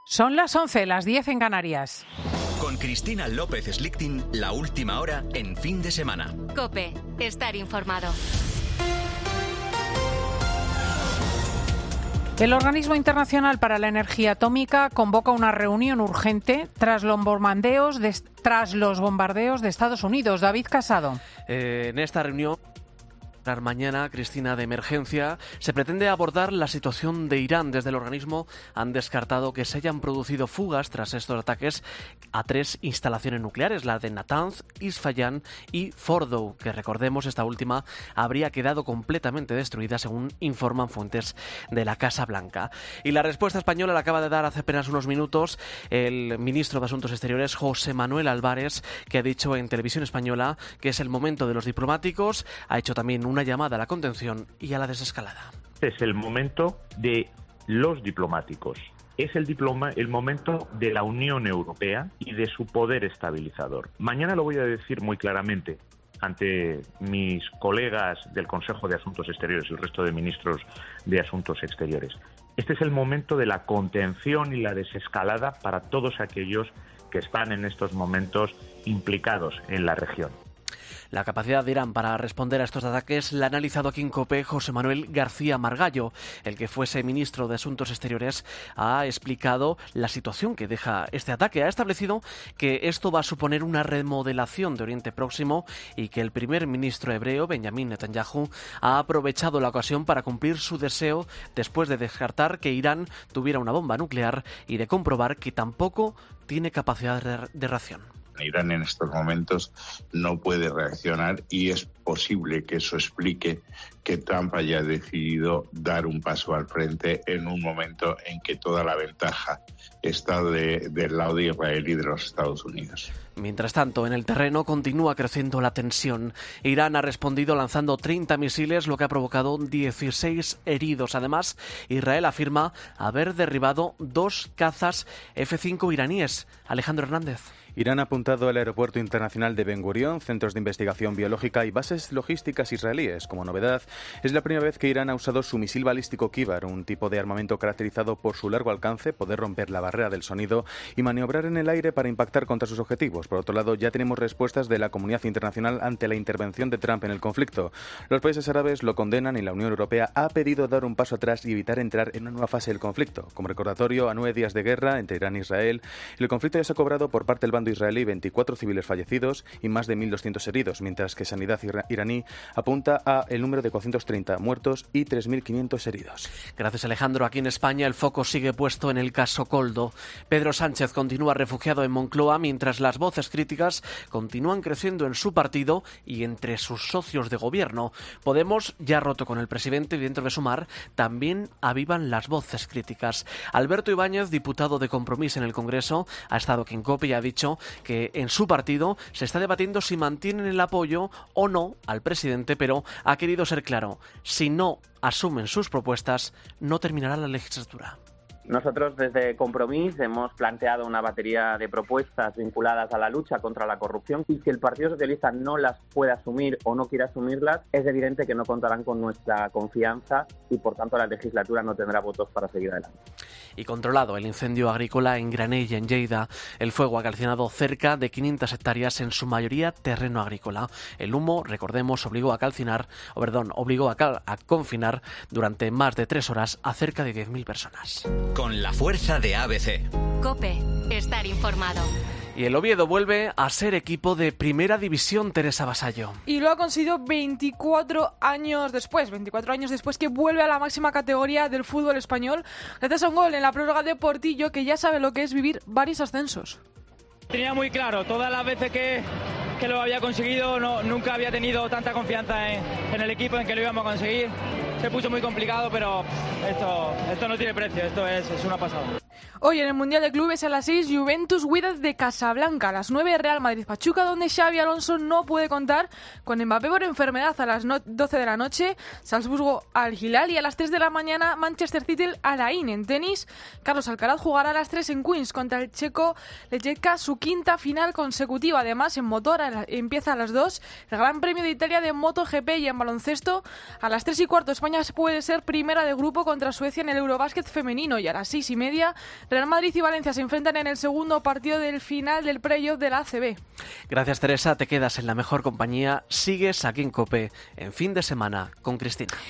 Son las 11, las 10 en Canarias. Con Cristina López Slichting, la última hora en fin de semana. COPE, estar informado. El Organismo Internacional para la Energía Atómica convoca una reunión urgente tras los bombardeos de Estados Unidos. David Casado. En esta reunión, mañana, Cristina, de emergencia, se pretende abordar la situación de Irán. Desde el organismo han descartado que se hayan producido fugas tras estos ataques a 3 instalaciones nucleares, la de Natanz, Isfahan y Fordow, que recordemos, esta última habría quedado completamente destruida, según informan fuentes de la Casa Blanca. Y la respuesta española la acaba de dar hace apenas unos minutos el ministro de Asuntos Exteriores, José Manuel Álvarez, que ha dicho en Televisión Española que es el momento de los diplomáticos. Ha hecho también una llamada a la contención y a la desescalada. Es el momento de los diplomáticos. Es el momento de la Unión Europea y de su poder estabilizador. Mañana lo voy a decir muy claramente ante mis colegas del Consejo de Asuntos Exteriores y el resto de ministros de Asuntos Exteriores. Este es el momento de la contención y la desescalada para todos aquellos que están en estos momentos implicados en la región. La capacidad de Irán para responder a estos ataques la ha analizado aquí en COPE José Manuel García Margallo. El que fuese ministro de Asuntos Exteriores ha explicado la situación que deja este ataque. Ha establecido que esto va a suponer una remodelación de Oriente Próximo y que el primer ministro hebreo, Benjamín Netanyahu, ha aprovechado la ocasión para cumplir su deseo después de descartar que Irán tuviera una bomba nuclear y de comprobar que tampoco tiene capacidad de reacción. Irán en estos momentos no puede reaccionar y es posible que eso explique que Trump haya decidido dar un paso al frente en un momento en que toda la ventaja está del lado de Israel y de los Estados Unidos. Mientras tanto, en el terreno continúa creciendo la tensión. Irán ha respondido lanzando 30 misiles, lo que ha provocado 16 heridos. Además, Israel afirma haber derribado 2 cazas F-5 iraníes. Alejandro Hernández. Irán ha apuntado al aeropuerto internacional de Ben Gurión, centros de investigación biológica y bases logísticas israelíes. Como novedad, es la primera vez que Irán ha usado su misil balístico Kibar, un tipo de armamento caracterizado por su largo alcance, poder romper la barrera del sonido y maniobrar en el aire para impactar contra sus objetivos. Por otro lado, ya tenemos respuestas de la comunidad internacional ante la intervención de Trump en el conflicto. Los países árabes lo condenan y la Unión Europea ha pedido dar un paso atrás y evitar entrar en una nueva fase del conflicto. Como recordatorio a 9 días de guerra entre Irán e Israel, el conflicto ya se ha cobrado por parte del bando israelí 24 civiles fallecidos y más de 1.200 heridos, mientras que Sanidad iraní apunta a el número de 430 muertos y 3.500 heridos. Gracias, Alejandro. Aquí en España el foco sigue puesto en el caso Koldo. Pedro Sánchez continúa refugiado en Moncloa, mientras las voces críticas continúan creciendo en su partido y entre sus socios de gobierno. Podemos, ya roto con el presidente y dentro de Sumar, también avivan las voces críticas. Alberto Ibáñez, diputado de Compromís en el Congreso, ha estado aquí en COPE y ha dicho que en su partido se está debatiendo si mantienen el apoyo o no al presidente, pero ha querido ser claro: si no asumen sus propuestas, no terminará la legislatura. Nosotros desde Compromís hemos planteado una batería de propuestas vinculadas a la lucha contra la corrupción y si el Partido Socialista no las puede asumir o no quiere asumirlas, es evidente que no contarán con nuestra confianza y por tanto la legislatura no tendrá votos para seguir adelante. Y controlado el incendio agrícola en Granell, en Lleida. El fuego ha calcinado cerca de 500 hectáreas, en su mayoría terreno agrícola. El humo, recordemos, obligó a confinar durante más de 3 horas a cerca de 10.000 personas. Con la fuerza de ABC. COPE, estar informado. Y el Oviedo vuelve a ser equipo de Primera División, Teresa Vasallo. Y lo ha conseguido 24 años después que vuelve a la máxima categoría del fútbol español, gracias a un gol en la prórroga de Portillo, que ya sabe lo que es vivir varios ascensos. Tenía muy claro, todas las veces que lo había conseguido, nunca había tenido tanta confianza en el equipo, en que lo íbamos a conseguir. Se puso muy complicado, pero esto no tiene precio, esto es una pasada. Hoy en el Mundial de Clubes a las 6, Juventus Wydad de Casablanca. A las 9, Real Madrid Pachuca, donde Xabi Alonso no puede contar con Mbappé por enfermedad. A las 12 de la noche, Salzburgo al Hilal. Y a las 3 de la mañana, Manchester City al Ain. En tenis, Carlos Alcaraz jugará a las 3 en Queens contra el checo Leječka, su 5ª final consecutiva. Además, en motor empieza a las 2 el Gran Premio de Italia de MotoGP. Y en baloncesto, a las 3:15, España puede ser primera de grupo contra Suecia en el Eurobásquet femenino. Y a las 6:30, Real Madrid y Valencia se enfrentan en el segundo partido del final del playoff de la ACB. Gracias, Teresa. Te quedas en la mejor compañía. Sigues aquí en COPE en Fin de Semana con Cristina.